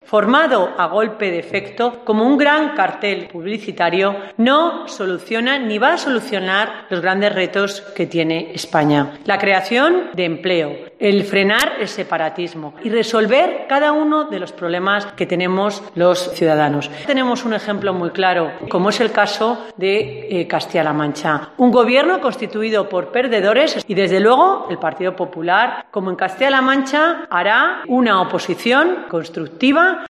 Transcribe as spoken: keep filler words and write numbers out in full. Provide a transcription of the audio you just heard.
formado a golpe de efecto como un gran cartel publicitario, no soluciona ni va a solucionar los grandes retos que tiene España. La creación de empleo, el frenar el separatismo y resolver cada uno de los problemas que tenemos los ciudadanos. Tenemos un ejemplo muy claro, como es el caso de eh, Castilla-La Mancha. Un gobierno constituido por perdedores y, desde luego, el Partido Popular, como en Castilla-La Mancha, hará una oposición constructiva.